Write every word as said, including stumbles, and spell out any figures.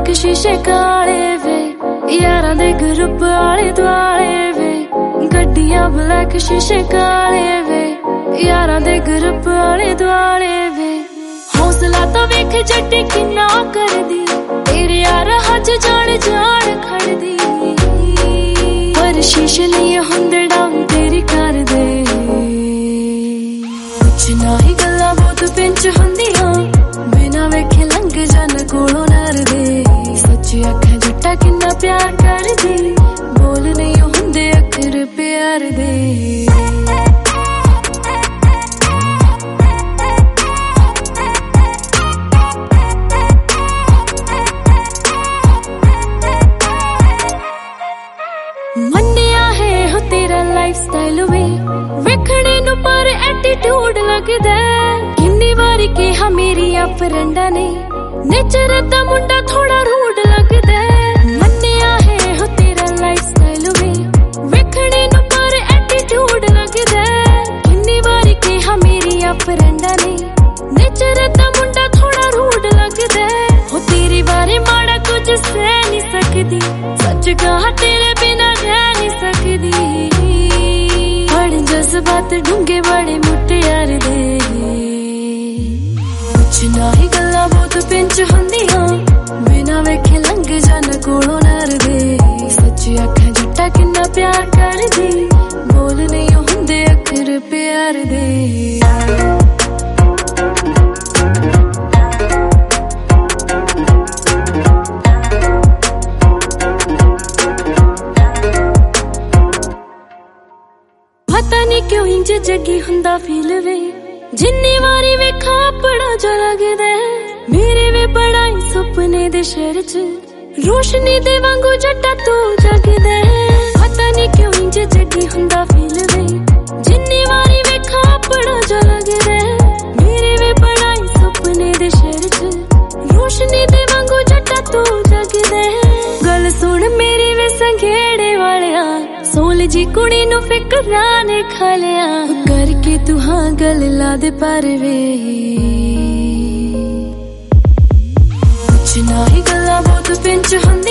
black शीशे काले वे यारां दे group आले दुआले वे गड्डियां ब्लैक शीशे काले वे यारां दे ग्रुप आले दुआले वे हौसला तो वेख जट्टी किन्ना करदी तेरे यार हज जान जान खड़दी पर शीशे नहीं हुंदे डाउन तेरी कर दे कुछ ना ही गल्लां बहुत पिंच हुंदियां बिना वेखे लंघ जान कोलों नर दे सच्ची अखां जट्टा किन्ना प्यार कर दी बोल नहीं हुंदे अखर प्यार दे मन्निया है हो तेरा लाइफस्टाइल वे वेखणे नु पर एटीट्यूड लगदा किन्नी वारी कहा मेरिया फ्रेंडा ने नेचर दा मुंडा थोड़ा रूड लगदा मन्निया है हो तेरा लाइफस्टाइल वे वेखणे नु पर एटीट्यूड लगदा किन्नी वारी कहा मेरिया फ्रेंडा ने नेचर दा मुंडा थोड़ा रूड लगदा हो तेरी बारे माड़ा कुछ सह नहीं सकदी सच कहा तेरे बिना रह नहीं सकदी बड़े जज्बात डूंगे बड़े मुटियार दे कुछ ना ही गल्लां बहुत पिंच हुंदियां बिना वेखे लंघ जान कोलों नर दे सच्ची अखां जट्टा किन्ना प्यार कर दी बोल नहीं हुंदे अखर प्यार दे पता नहीं क्यों इंज जगी हुंदा फील वे जिन्नी वारी वेखा बड़ा जा लगदा मेरे वे बड़ा ही सुपने दे शहर च रोशनी दे वांगू जट्टा तू जगदा पता नहीं क्यों इंज जगी हुंदा फील वे जिन्नी वारी वेखा बड़ा जा लगदा मेरे वे बड़ा ही सुपने दे शहर च रोशनी दे वांगू जट्टा तू जगदा गल सुन मेरी वे संघेड़े वालिया सोल जी कुड़ी नु फिकरा ने खा लिया करके तू हाँ गल ला दे पर वे कुछ ना ही गल्लां बहुत पिंच हुंदियां